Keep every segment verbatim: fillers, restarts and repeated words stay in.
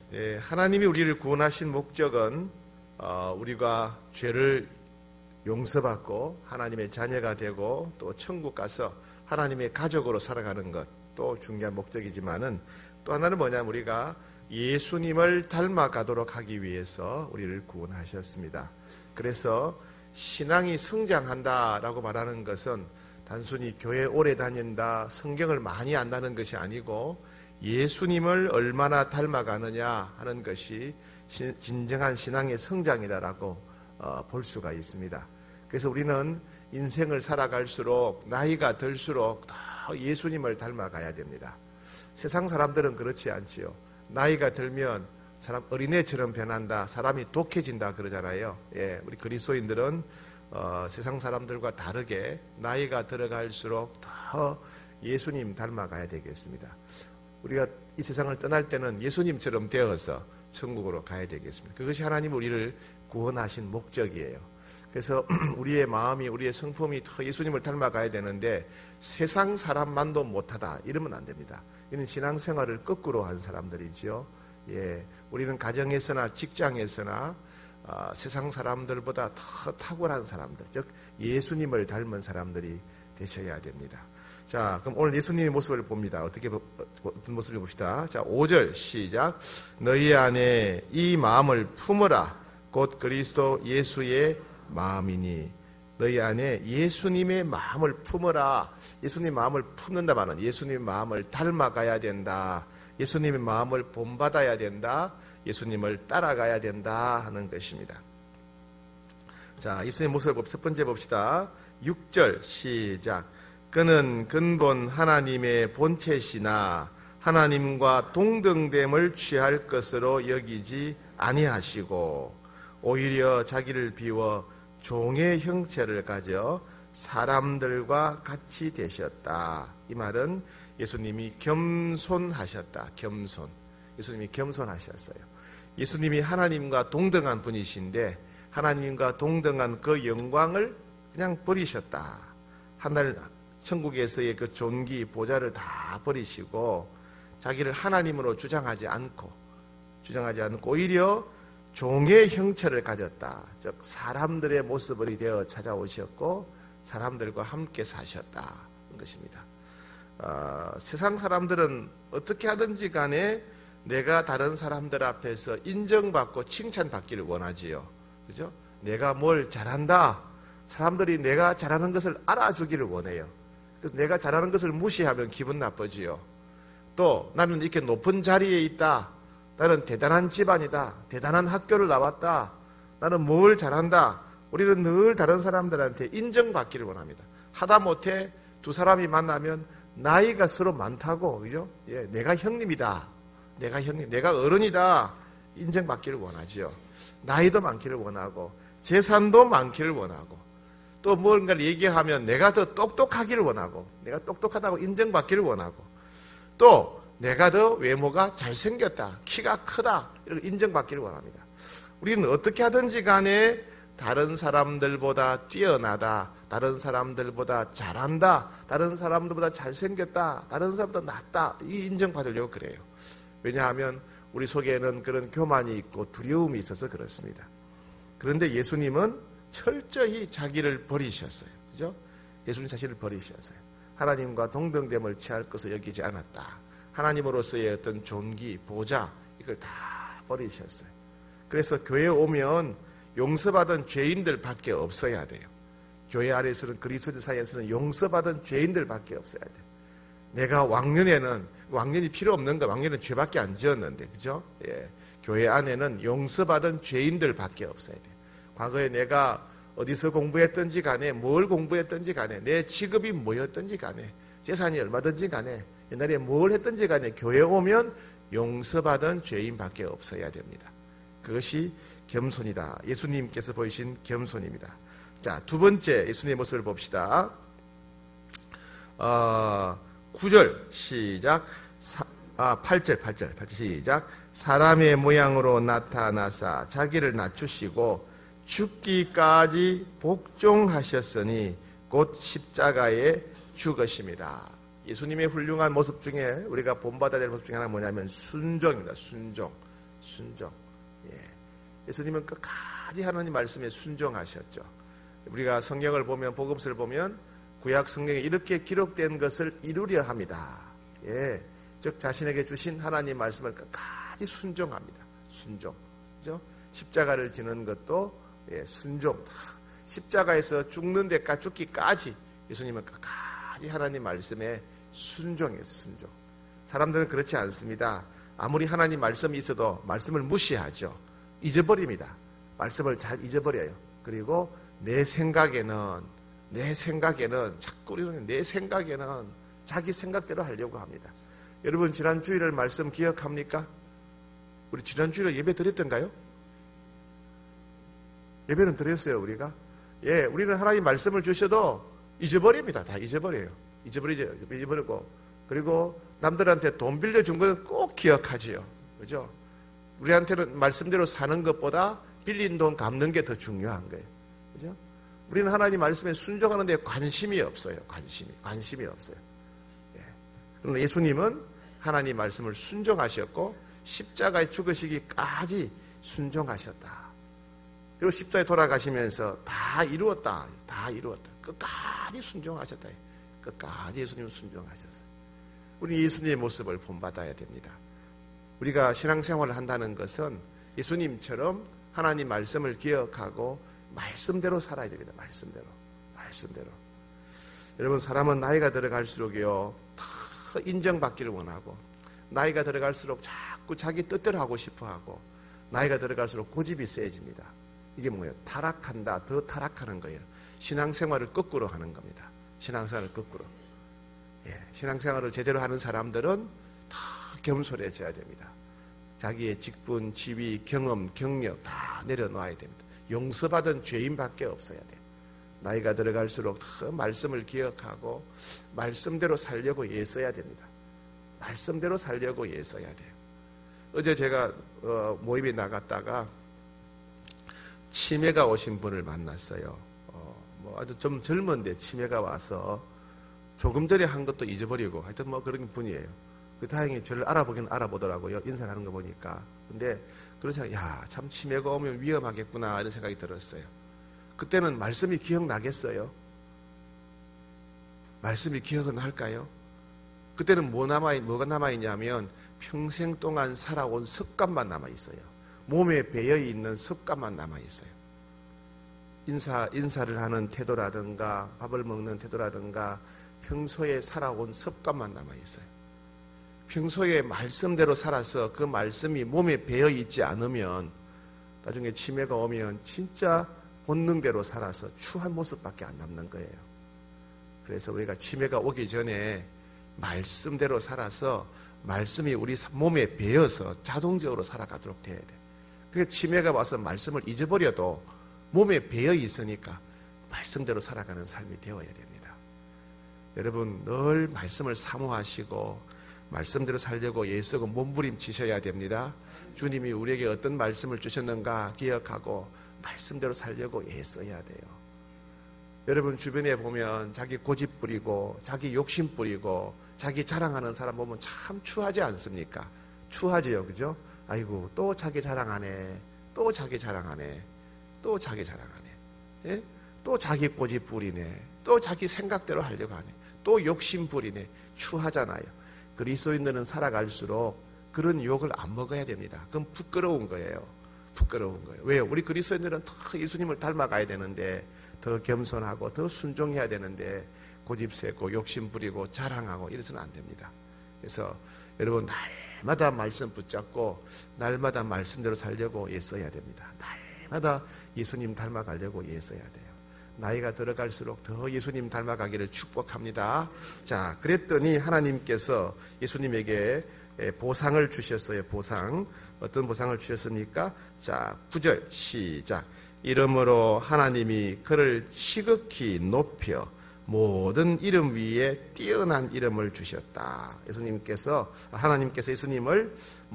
예, 하나님이 우리를 구원하신 목적은 어, 우리가 죄를 용서받고 하나님의 자녀가 되고 또 천국 가서 하나님의 가족으로 살아가는 것도 중요한 목적이지만은 또 하나는 뭐냐면 우리가 예수님을 닮아가도록 하기 위해서 우리를 구원하셨습니다. 그래서 신앙이 성장한다라고 말하는 것은 단순히 교회 오래 다닌다, 성경을 많이 안다는 것이 아니고 예수님을 얼마나 닮아가느냐 하는 것이 진정한 신앙의 성장이다라고 볼 수가 있습니다. 그래서 우리는 인생을 살아갈수록 나이가 들수록 더 예수님을 닮아가야 됩니다. 세상 사람들은 그렇지 않지요. 나이가 들면 사람 어린애처럼 변한다, 사람이 독해진다 그러잖아요. 예, 우리 그리스도인들은 어, 세상 사람들과 다르게 나이가 들어갈수록 더 예수님 닮아가야 되겠습니다. 우리가 이 세상을 떠날 때는 예수님처럼 되어서 천국으로 가야 되겠습니다. 그것이 하나님 우리를 구원하신 목적이에요. 그래서 우리의 마음이, 우리의 성품이 더 예수님을 닮아가야 되는데 세상 사람만도 못하다 이러면 안 됩니다. 이는 신앙생활을 거꾸로 한 사람들이지요. 예, 우리는 가정에서나 직장에서나 어, 세상 사람들보다 더 탁월한 사람들, 즉 예수님을 닮은 사람들이 되셔야 됩니다. 자, 그럼 오늘 예수님의 모습을 봅니다. 어떻게 어떤 모습을 봅시다. 자, 오 절 시작. 너희 안에 이 마음을 품어라. 곧 그리스도 예수의 마음이니. 너희 안에 예수님의 마음을 품어라. 예수님 마음을 품는다 말은 예수님의 마음을 닮아가야 된다. 예수님의 마음을 본받아야 된다. 예수님을 따라가야 된다 하는 것입니다. 자, 예수님의 모습을 첫 번째 봅시다. 육 절 시작. 그는 근본 하나님의 본체시나 하나님과 동등됨을 취할 것으로 여기지 아니하시고 오히려 자기를 비워 종의 형체를 가져 사람들과 같이 되셨다. 이 말은 예수님이 겸손하셨다. 겸손. 예수님이 겸손하셨어요. 예수님이 하나님과 동등한 분이신데 하나님과 동등한 그 영광을 그냥 버리셨다. 하늘 천국에서의 그 존귀 보좌를 다 버리시고 자기를 하나님으로 주장하지 않고 주장하지 않고 오히려 종의 형체를 가졌다. 즉 사람들의 모습을 되어 찾아오셨고 사람들과 함께 사셨다는 것입니다. 어, 세상 사람들은 어떻게 하든지 간에 내가 다른 사람들 앞에서 인정받고 칭찬받기를 원하지요. 그죠? 내가 뭘 잘한다. 사람들이 내가 잘하는 것을 알아주기를 원해요. 그래서 내가 잘하는 것을 무시하면 기분 나쁘지요. 또 나는 이렇게 높은 자리에 있다. 나는 대단한 집안이다. 대단한 학교를 나왔다. 나는 뭘 잘한다. 우리는 늘 다른 사람들한테 인정받기를 원합니다. 하다못해 두 사람이 만나면 나이가 서로 많다고, 그죠? 예, 내가 형님이다. 내가 형님, 내가 어른이다. 인정받기를 원하죠. 나이도 많기를 원하고, 재산도 많기를 원하고, 또 뭔가를 얘기하면 내가 더 똑똑하기를 원하고, 내가 똑똑하다고 인정받기를 원하고, 또 내가 더 외모가 잘생겼다, 키가 크다, 이렇게 인정받기를 원합니다. 우리는 어떻게 하든지 간에 다른 사람들보다 뛰어나다, 다른 사람들보다 잘한다, 다른 사람들보다 잘생겼다, 다른 사람보다 낫다, 이 인정받으려고 그래요. 왜냐하면 우리 속에는 그런 교만이 있고 두려움이 있어서 그렇습니다. 그런데 예수님은 철저히 자기를 버리셨어요. 그죠? 예수님 자신을 버리셨어요. 하나님과 동등됨을 취할 것을 여기지 않았다. 하나님으로서의 어떤 존귀, 보좌, 이걸 다 버리셨어요. 그래서 교회에 오면 용서받은 죄인들밖에 없어야 돼요. 교회 안에서는, 그리스도인들 사이에서는 용서받은 죄인들밖에 없어야 돼요. 내가 왕년에는, 왕년이 필요 없는 거, 왕년은 죄밖에 안 지었는데, 그죠? 예. 교회 안에는 용서받은 죄인들밖에 없어야 돼요. 과거에 내가 어디서 공부했든지 간에, 뭘 공부했든지 간에, 내 직업이 뭐였든지 간에, 재산이 얼마든지 간에, 옛날에 뭘 했든지 간에 교회에 오면 용서받은 죄인밖에 없어야 됩니다. 그것이 겸손이다. 예수님께서 보이신 겸손입니다. 자, 두 번째 예수님의 모습을 봅시다. 어, 구 절 시작. 사, 아, 팔 절, 팔 절, 팔 절 시작. 사람의 모양으로 나타나사 자기를 낮추시고 죽기까지 복종하셨으니 곧 십자가에 죽으심이라. 예수님의 훌륭한 모습 중에 우리가 본받아야 될 모습 중에 하나는 뭐냐면 순종입니다. 순종. 순종. 예. 예수님은 끝까지 하나님 말씀에 순종하셨죠. 우리가 성경을 보면, 복음서를 보면 구약 성경에 이렇게 기록된 것을 이루려 합니다. 예. 즉 자신에게 주신 하나님 말씀을 끝까지 순종합니다. 순종. 그죠? 십자가를 지는 것도 예, 순종. 십자가에서 죽는 데까지, 죽기까지 예수님은 끝까지 하나님 말씀에 순종했어요. 순종. 사람들은 그렇지 않습니다. 아무리 하나님 말씀이 있어도 말씀을 무시하죠. 잊어버립니다. 말씀을 잘 잊어버려요. 그리고 내 생각에는 내 생각에는 자꾸 우리는 내 생각에는 자기 생각대로 하려고 합니다. 여러분 지난 주일을 말씀 기억합니까? 우리 지난 주일에 예배 드렸던가요? 예배는 드렸어요 우리가. 예, 우리는 하나님 말씀을 주셔도 잊어버립니다. 다 잊어버려요. 잊어버리죠. 잊어버리고 그리고 남들한테 돈 빌려준 것은 꼭 기억하지요. 그죠? 우리한테는 말씀대로 사는 것보다 빌린 돈 갚는 게 더 중요한 거예요. 그죠? 우리는 하나님 말씀에 순종하는 데 관심이 없어요. 관심이. 관심이 없어요. 예. 그러나 예수님은 하나님 말씀을 순종하셨고 십자가에 죽으시기까지 순종하셨다. 그리고 십자가에 돌아가시면서 다 이루었다. 다 이루었다. 끝까지 순종하셨다. 끝까지 예수님은 순종하셨어요. 우리 예수님의 모습을 본받아야 됩니다. 우리가 신앙생활을 한다는 것은 예수님처럼 하나님 말씀을 기억하고 말씀대로 살아야 됩니다. 말씀대로. 말씀대로. 여러분 사람은 나이가 들어갈수록요 더 인정받기를 원하고 나이가 들어갈수록 자꾸 자기 뜻대로 하고 싶어하고 나이가 들어갈수록 고집이 세집니다. 이게 뭐예요? 타락한다. 더 타락하는 거예요. 신앙생활을 거꾸로 하는 겁니다. 신앙생활을 거꾸로. 예, 신앙생활을 제대로 하는 사람들은 더 겸손해져야 됩니다. 자기의 직분, 지위, 경험, 경력 다 내려놓아야 됩니다. 용서받은 죄인밖에 없어야 돼요. 나이가 들어갈수록 더 말씀을 기억하고 말씀대로 살려고 애써야 됩니다. 말씀대로 살려고 애써야 돼요. 어제 제가 어, 모임에 나갔다가 치매가 오신 분을 만났어요. 어, 뭐 아주 좀 젊은데 치매가 와서 조금 전에 한 것도 잊어버리고 하여튼 뭐 그런 분이에요. 그 다행히 저를 알아보긴 알아보더라고요. 인사를 하는 거 보니까. 근데 그런 생각, 야, 참 치매가 오면 위험하겠구나 이런 생각이 들었어요. 그때는 말씀이 기억나겠어요? 말씀이 기억은 할까요? 그때는 뭐 남아, 뭐가 남아있냐면 평생 동안 살아온 습관만 남아있어요. 몸에 배어있는 습관만 남아있어요. 인사, 인사를 하는 태도라든가 밥을 먹는 태도라든가 평소에 살아온 습관만 남아있어요. 평소에 말씀대로 살아서 그 말씀이 몸에 배어있지 않으면 나중에 치매가 오면 진짜 본능대로 살아서 추한 모습밖에 안 남는 거예요. 그래서 우리가 치매가 오기 전에 말씀대로 살아서 말씀이 우리 몸에 배어서 자동적으로 살아가도록 돼야 돼. 그래서 치매가 와서 말씀을 잊어버려도 몸에 배어 있으니까 말씀대로 살아가는 삶이 되어야 됩니다. 여러분 늘 말씀을 사모하시고 말씀대로 살려고 애쓰고 몸부림치셔야 됩니다. 주님이 우리에게 어떤 말씀을 주셨는가 기억하고 말씀대로 살려고 애써야 돼요. 여러분 주변에 보면 자기 고집 부리고 자기 욕심 부리고 자기 자랑하는 사람 보면 참 추하지 않습니까? 추하지요, 그죠? 아이고 또 자기 자랑하네, 또 자기 자랑하네, 또 자기 자랑하네, 예? 또 자기 고집 부리네, 또 자기 생각대로 하려고 하네, 또 욕심 부리네. 추하잖아요. 그리스도인들은 살아갈수록 그런 욕을 안 먹어야 됩니다. 그건 부끄러운 거예요. 부끄러운 거예요. 왜요? 우리 그리스도인들은 더 예수님을 닮아가야 되는데 더 겸손하고 더 순종해야 되는데 고집세고 욕심 부리고 자랑하고 이래서는 안 됩니다. 그래서 여러분 날마다 말씀 붙잡고 날마다 말씀대로 살려고 애써야 됩니다. 날마다 예수님 닮아가려고 애써야 돼요. 나이가 들어갈수록 더 예수님 닮아가기를 축복합니다. 자, 그랬더니 하나님께서 예수님에게 보상을 주셨어요. 보상. 어떤 보상을 주셨습니까? 자, 구 절 시작. 이러므로 하나님이 그를 지극히 높여 모든 이름 위에 뛰어난 이름을 주셨다. 예수님께서 하나님께서 예수님을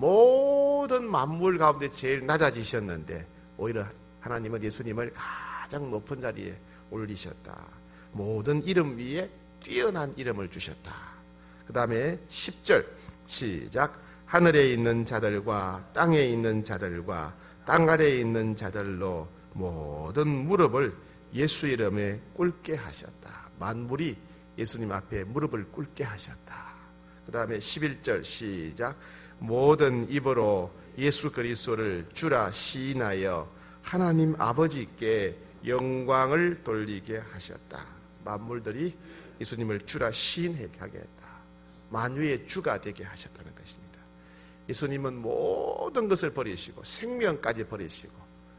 모든 만물 가운데 제일 낮아지셨는데 오히려 하나님은 예수님을 가장 높은 자리에 올리셨다. 모든 이름 위에 뛰어난 이름을 주셨다. 그 다음에 십 절 시작. 하늘에 있는 자들과 땅에 있는 자들과 땅 아래에 있는 자들로 모든 무릎을 예수 이름에 꿇게 하셨다. 만물이 예수님 앞에 무릎을 꿇게 하셨다. 그 다음에 십일 절 시작. 모든 입으로 예수 그리스도를 주라 시인하여 하나님 아버지께 영광을 돌리게 하셨다. 만물들이 예수님을 주라 시인하게 했다. 만유의 주가 되게 하셨다는 것입니다. 예수님은 모든 것을 버리시고 생명까지 버리시고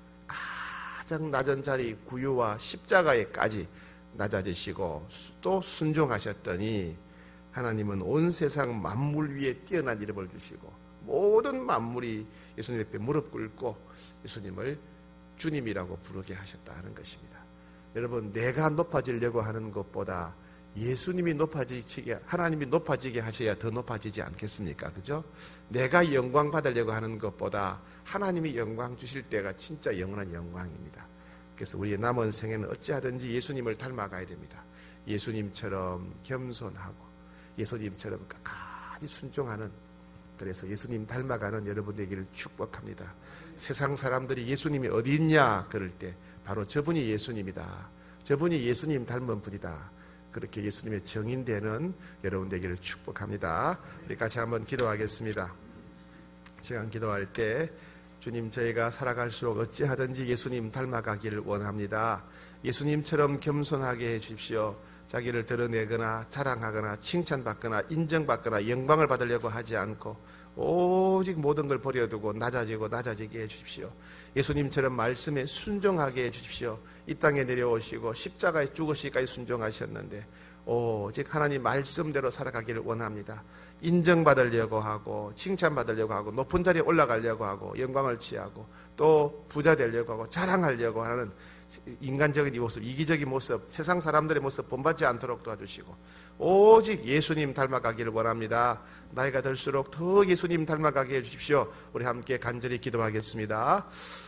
가장 낮은 자리 구유와 십자가에까지 낮아지시고 또 순종하셨더니 하나님은 온 세상 만물 위에 뛰어난 이름을 주시고 모든 만물이 예수님 앞에 무릎 꿇고 예수님을 주님이라고 부르게 하셨다는 것입니다. 여러분, 내가 높아지려고 하는 것보다 예수님이 높아지게, 하나님이 높아지게 하셔야 더 높아지지 않겠습니까? 그죠? 내가 영광 받으려고 하는 것보다 하나님이 영광 주실 때가 진짜 영원한 영광입니다. 그래서 우리의 남은 생에는 어찌하든지 예수님을 닮아가야 됩니다. 예수님처럼 겸손하고 예수님처럼 끝까지 순종하는, 그래서 예수님 닮아가는 여러분 되기를 축복합니다. 세상 사람들이 예수님이 어디 있냐 그럴 때 바로 저분이 예수님이다. 저분이 예수님 닮은 분이다. 그렇게 예수님의 정인되는 여러분 되기를 축복합니다. 우리 같이 한번 기도하겠습니다. 시간 기도할 때 주님, 저희가 살아갈수록 어찌하든지 예수님 닮아가기를 원합니다. 예수님처럼 겸손하게 해주십시오. 자기를 드러내거나 자랑하거나 칭찬받거나 인정받거나 영광을 받으려고 하지 않고 오직 모든 걸 버려두고 낮아지고 낮아지게 해주십시오. 예수님처럼 말씀에 순종하게 해주십시오. 이 땅에 내려오시고 십자가에 죽으시기까지 순종하셨는데 오직 하나님 말씀대로 살아가기를 원합니다. 인정받으려고 하고 칭찬받으려고 하고 높은 자리에 올라가려고 하고 영광을 취하고 또 부자 되려고 하고 자랑하려고 하는 인간적인 이 모습, 이기적인 모습, 세상 사람들의 모습 본받지 않도록 도와주시고 오직 예수님 닮아가기를 원합니다. 나이가 들수록 더 예수님 닮아가게 해주십시오. 우리 함께 간절히 기도하겠습니다.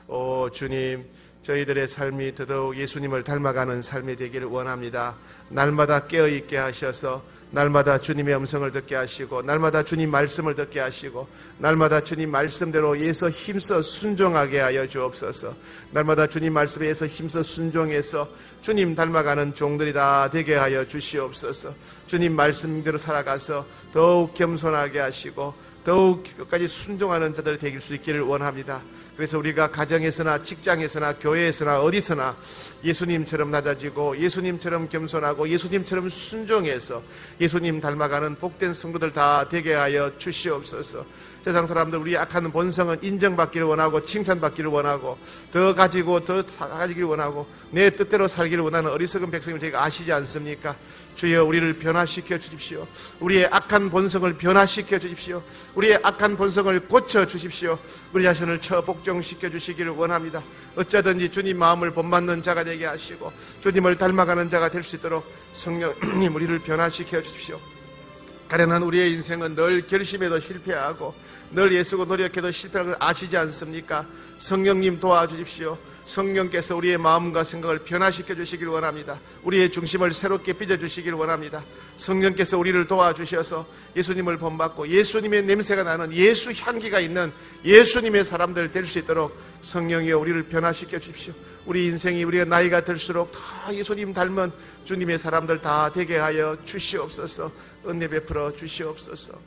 오 주님, 저희들의 삶이 더더욱 예수님을 닮아가는 삶이 되기를 원합니다. 날마다 깨어있게 하셔서 날마다 주님의 음성을 듣게 하시고 날마다 주님 말씀을 듣게 하시고 날마다 주님 말씀대로 예서 힘써 순종하게 하여 주옵소서. 날마다 주님 말씀에 예서 힘써 순종해서 주님 닮아가는 종들이 다 되게 하여 주시옵소서. 주님 말씀대로 살아가서 더욱 겸손하게 하시고 더욱 끝까지 순종하는 자들 되길 수 있기를 원합니다. 그래서 우리가 가정에서나 직장에서나 교회에서나 어디서나 예수님처럼 낮아지고 예수님처럼 겸손하고 예수님처럼 순종해서 예수님 닮아가는 복된 성도들 다 되게 하여 주시옵소서. 세상 사람들 우리 악한 본성은 인정받기를 원하고 칭찬받기를 원하고 더 가지고 더 가지기를 원하고 내 뜻대로 살기를 원하는 어리석은 백성을 저희가 아시지 않습니까? 주여, 우리를 변화시켜 주십시오. 우리의 악한 본성을 변화시켜 주십시오. 우리의 악한 본성을 고쳐 주십시오. 우리 자신을 처복종시켜 주시기를 원합니다. 어쩌든지 주님 마음을 본받는 자가 되게 하시고 주님을 닮아가는 자가 될 수 있도록 성령님 우리를 변화시켜 주십시오. 가련한 우리의 인생은 늘 결심해도 실패하고 늘 애쓰고 노력해도 실패하는 걸 아시지 않습니까? 성령님 도와주십시오. 성령께서 우리의 마음과 생각을 변화시켜 주시길 원합니다. 우리의 중심을 새롭게 빚어주시길 원합니다. 성령께서 우리를 도와주셔서 예수님을 본받고 예수님의 냄새가 나는 예수 향기가 있는 예수님의 사람들 될 수 있도록 성령이여 우리를 변화시켜 주십시오. 우리 인생이 우리가 나이가 들수록 다 예수님 닮은 주님의 사람들 다 되게 하여 주시옵소서. 은혜 베풀어 주시옵소서.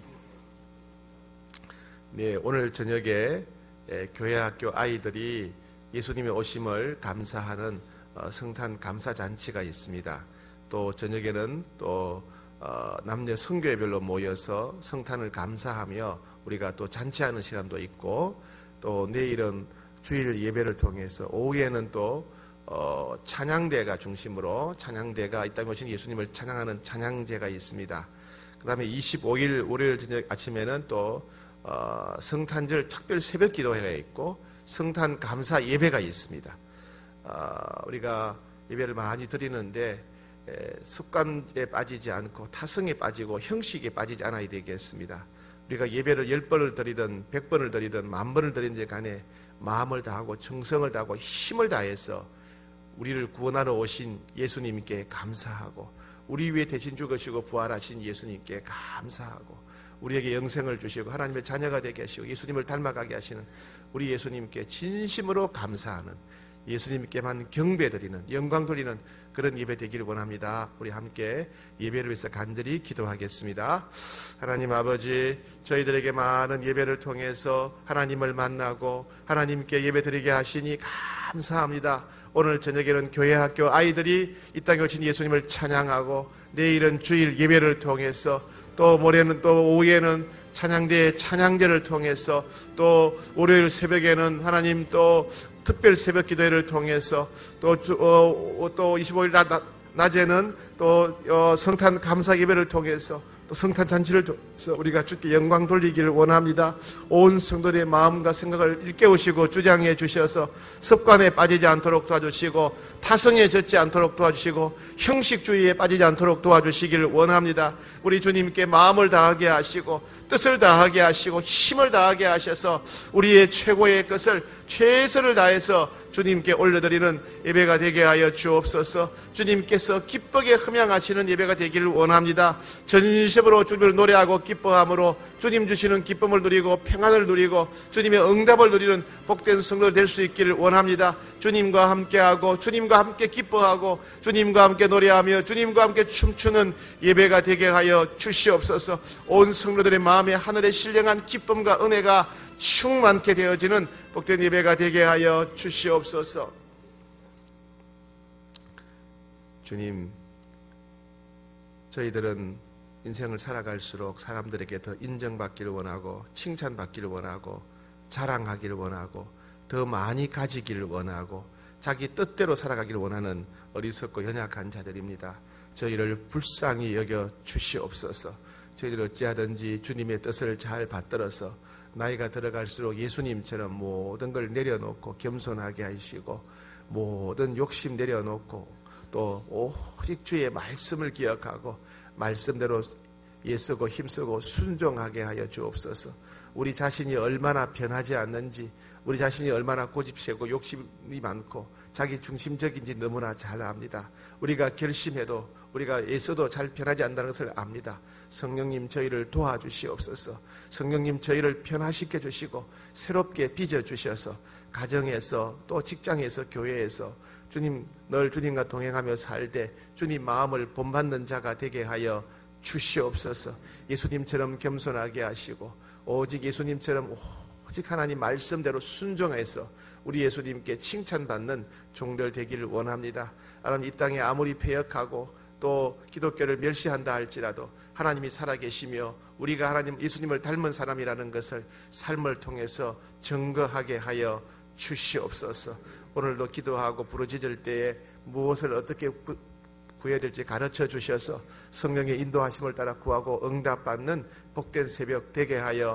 네, 오늘 저녁에 교회 학교 아이들이 예수님의 오심을 감사하는 성탄 감사 잔치가 있습니다. 또 저녁에는 또 남녀 성교회별로 모여서 성탄을 감사하며 우리가 또 잔치하는 시간도 있고 또 내일은 주일 예배를 통해서 오후에는 또 어, 찬양대가 중심으로 찬양대가 이 땅에 오신 예수님을 찬양하는 찬양제가 있습니다. 그 다음에 이십오일 월요일 저녁 아침에는 또 어, 성탄절 특별 새벽 기도회가 있고 성탄 감사 예배가 있습니다. 어, 우리가 예배를 많이 드리는데 에, 습관에 빠지지 않고 타성에 빠지고 형식에 빠지지 않아야 되겠습니다. 우리가 예배를 열 번을 드리든 백 번을 드리든 만 번을 드리든 간에 마음을 다하고 정성을 다하고 힘을 다해서 우리를 구원하러 오신 예수님께 감사하고 우리 위해 대신 죽으시고 부활하신 예수님께 감사하고 우리에게 영생을 주시고 하나님의 자녀가 되게 하시고 예수님을 닮아가게 하시는 우리 예수님께 진심으로 감사하는, 예수님께만 경배드리는, 영광 돌리는 그런 예배 되기를 원합니다. 우리 함께 예배를 위해서 간절히 기도하겠습니다. 하나님 아버지, 저희들에게 많은 예배를 통해서 하나님을 만나고 하나님께 예배드리게 하시니 감사합니다. 오늘 저녁에는 교회 학교 아이들이 이 땅에 오신 예수님을 찬양하고, 내일은 주일 예배를 통해서, 또 모레는 또 오후에는 찬양대의 찬양제를 통해서, 또 월요일 새벽에는 하나님 또 특별 새벽 기도회를 통해서, 또, 어, 또 이십오일 낮, 낮에는 또 어, 성탄 감사 예배를 통해서, 또 성탄 잔치를 통해서 우리가 주께 영광 돌리기를 원합니다. 온 성도들의 마음과 생각을 일깨우시고 주장해 주셔서 습관에 빠지지 않도록 도와주시고, 타성에 젖지 않도록 도와주시고, 형식주의에 빠지지 않도록 도와주시기를 원합니다. 우리 주님께 마음을 다하게 하시고 뜻을 다하게 하시고 힘을 다하게 하셔서 우리의 최고의 것을, 최선을 다해서 주님께 올려드리는 예배가 되게 하여 주옵소서. 주님께서 기쁘게 흠양하시는 예배가 되기를 원합니다. 전심으로 주님을 노래하고 기뻐함으로 주님 주시는 기쁨을 누리고 평안을 누리고 주님의 응답을 누리는 복된 성도 될 수 있기를 원합니다. 주님과 함께하고 주님과 함께 기뻐하고 주님과 함께 노래하며 주님과 함께 춤추는 예배가 되게 하여 주시옵소서. 온 성도들의 마음에 하늘의 신령한 기쁨과 은혜가 충만케 되어지는 복된 예배가 되게 하여 주시옵소서. 주님, 저희들은 인생을 살아갈수록 사람들에게 더 인정받기를 원하고 칭찬받기를 원하고 자랑하기를 원하고 더 많이 가지기를 원하고 자기 뜻대로 살아가기를 원하는 어리석고 연약한 자들입니다. 저희를 불쌍히 여겨 주시옵소서. 저희들 어찌하든지 주님의 뜻을 잘 받들어서 나이가 들어갈수록 예수님처럼 모든 걸 내려놓고 겸손하게 하시고 모든 욕심 내려놓고 또 오직 주의 말씀을 기억하고 말씀대로 애쓰고 힘쓰고 순종하게 하여 주옵소서. 우리 자신이 얼마나 변하지 않는지, 우리 자신이 얼마나 고집세고 욕심이 많고 자기 중심적인지 너무나 잘 압니다. 우리가 결심해도 우리가 애써도 잘 변하지 않는다는 것을 압니다. 성령님, 저희를 도와주시옵소서. 성령님, 저희를 변화시켜 주시고 새롭게 빚어 주셔서 가정에서 또 직장에서 교회에서 주님, 늘 주님과 동행하며 살되 주님 마음을 본받는 자가 되게 하여 주시옵소서. 예수님처럼 겸손하게 하시고 오직 예수님처럼 오직 하나님 말씀대로 순종해서 우리 예수님께 칭찬받는 종들 되기를 원합니다. 하나님, 이 땅에 아무리 패역하고 또 기독교를 멸시한다 할지라도 하나님이 살아계시며 우리가 하나님 예수님을 닮은 사람이라는 것을 삶을 통해서 증거하게 하여 주시옵소서. 오늘도 기도하고 부르짖을 때에 무엇을 어떻게 구해야 될지 가르쳐 주셔서 성령의 인도하심을 따라 구하고 응답받는 복된 새벽 되게 하여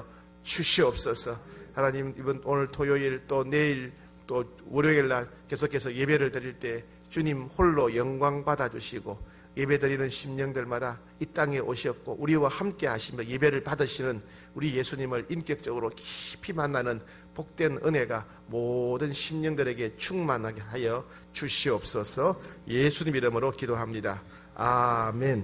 주시옵소서. 하나님, 이번 오늘 토요일 또 내일 또 월요일 날 계속해서 예배를 드릴 때 주님 홀로 영광 받아주시고 예배드리는 심령들마다 이 땅에 오셨고 우리와 함께 하시며 예배를 받으시는 우리 예수님을 인격적으로 깊이 만나는 복된 은혜가 모든 심령들에게 충만하게 하여 주시옵소서. 예수님 이름으로 기도합니다. 아멘.